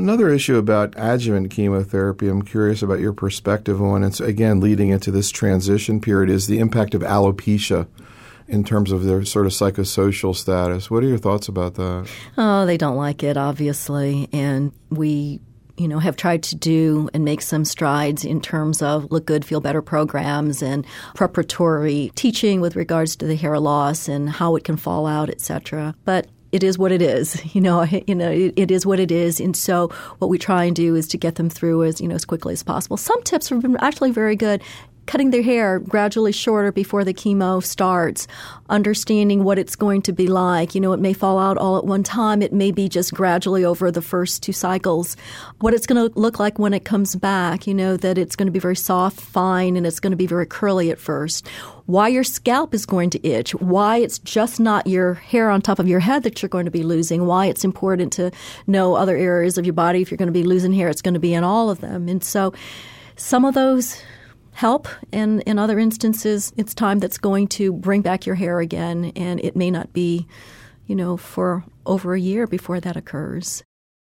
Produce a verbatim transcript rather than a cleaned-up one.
Another issue about adjuvant chemotherapy, I'm curious about your perspective on, it's again leading into this transition period, is the impact of alopecia in terms of their sort of psychosocial status. What are your thoughts about that? Oh, they don't like it, obviously. And we, you know, have tried to do and make some strides in terms of Look Good, Feel Better programs and preparatory teaching with regards to the hair loss and how it can fall out, et cetera. But it is what it is, you know. You know, it, it is what it is, and so what we try and do is to get them through as you know as quickly as possible. Some tips have been actually very good. Cutting their hair gradually shorter before the chemo starts, understanding what it's going to be like. You know, it may fall out all at one time. It may be just gradually over the first two cycles. What it's going to look like when it comes back, you know, that it's going to be very soft, fine, and it's going to be very curly at first. Why your scalp is going to itch, why it's just not your hair on top of your head that you're going to be losing, why it's important to know other areas of your body. If you're going to be losing hair, it's going to be in all of them. And so some of those help, and in other instances, it's time that's going to bring back your hair again, and it may not be, you know, for over a year before that occurs.